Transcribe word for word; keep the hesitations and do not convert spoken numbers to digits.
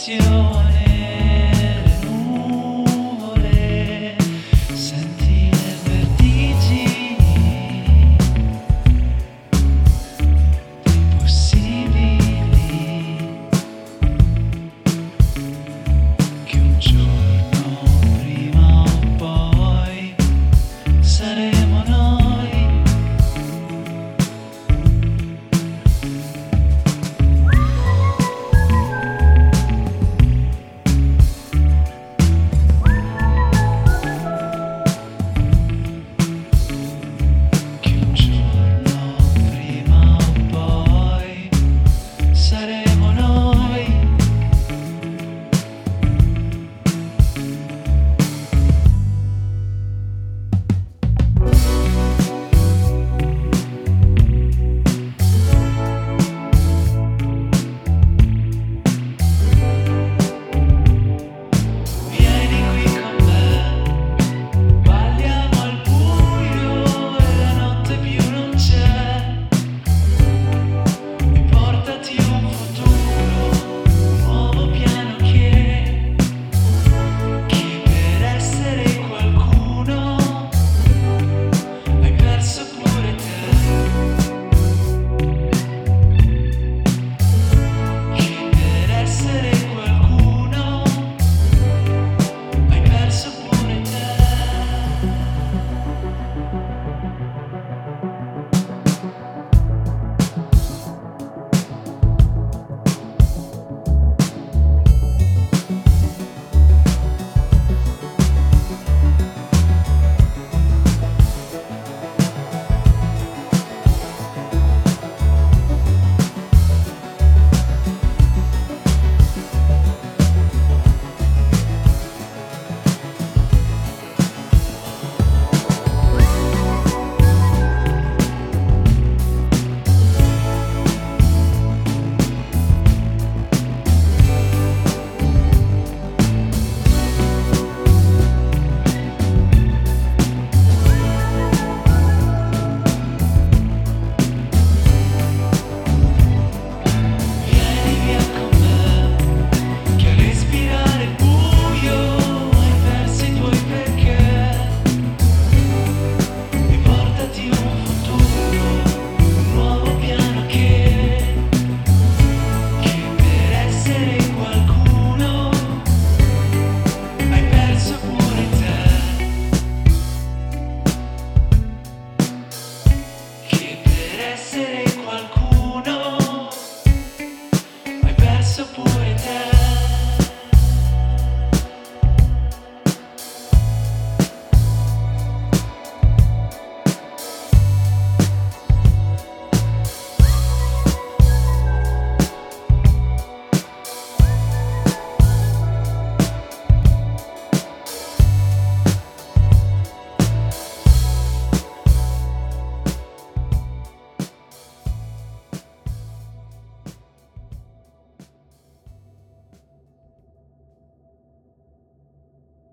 passione, le nuvole, senti le vertigini impossibili che un giorno prima o poi saremo noi. Che un giorno prima o poi saremo noi. Vieni qui con me, balliamo al buio e la notte più non c'è. E portati un futuro, un nuovo piano che, che per essere qualcuno hai perso pure te. Che per essere qualcuno hai perso pure te. Vieni via con me, che a respirare il buio hai perso i tuoi perché. E portati un futuro, un nuovo piano che, che per essere qualcuno hai perso pure te. Che per essere qualcuno hai perso pure